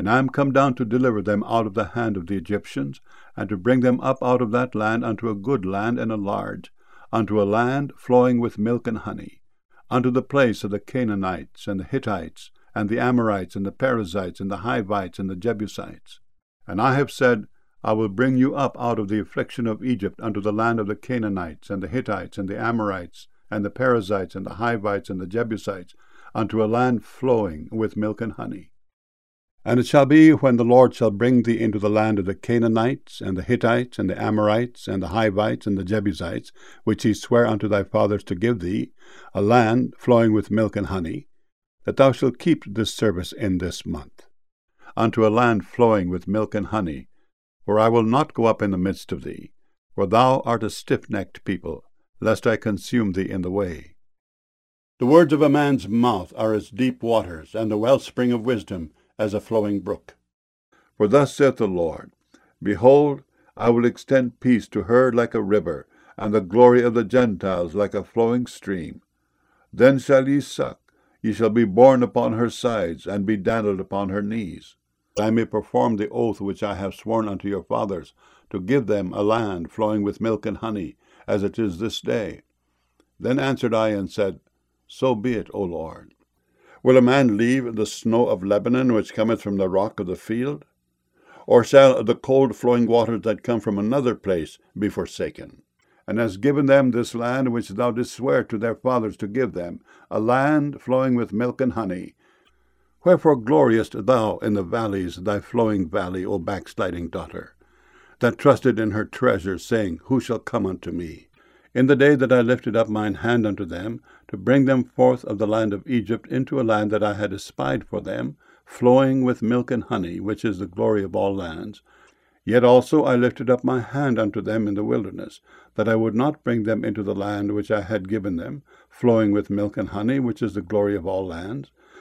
And I am come down to deliver them out of the hand of the Egyptians, and to bring them up out of that land unto a good land and a large, unto a land flowing with milk and honey, unto the place of the Canaanites, and the Hittites, and the Amorites, and the Perizzites, and the Hivites, and the Jebusites. And I have said, I will bring you up out of the affliction of Egypt unto the land of the Canaanites, and the Hittites, and the Amorites, and the Perizzites, and the Hivites, and the Jebusites, unto a land flowing with milk and honey. And it shall be, when the Lord shall bring thee into the land of the Canaanites, and the Hittites, and the Amorites, and the Hivites, and the Jebusites, which he sware unto thy fathers to give thee, a land flowing with milk and honey, that thou shalt keep this service in this month, unto a land flowing with milk and honey, for I will not go up in the midst of thee, for thou art a stiff-necked people, lest I consume thee in the way. The words of a man's mouth are as deep waters, and the wellspring of wisdom as a flowing brook. For thus saith the Lord, Behold, I will extend peace to her like a river, and the glory of the Gentiles like a flowing stream. Then shall ye suck, ye shall be borne upon her sides, and be dandled upon her knees. I may perform the oath which I have sworn unto your fathers, to give them a land flowing with milk and honey, as it is this day. Then answered I and said, So be it, O Lord. Will a man leave the snow of Lebanon, which cometh from the rock of the field? Or shall the cold flowing waters that come from another place be forsaken? And hast given them this land which thou didst swear to their fathers to give them, a land flowing with milk and honey. Wherefore gloriest thou in the valleys, thy flowing valley, O backsliding daughter, that trusted in her treasures, saying, Who shall come unto me? In the day that I lifted up mine hand unto them, to bring them forth of the land of Egypt into a land that I had espied for them, flowing with milk and honey, which is the glory of all lands. Yet also I lifted up my hand unto them in the wilderness, that I would not bring them into the land which I had given them, flowing with milk and honey, which is the glory of all lands,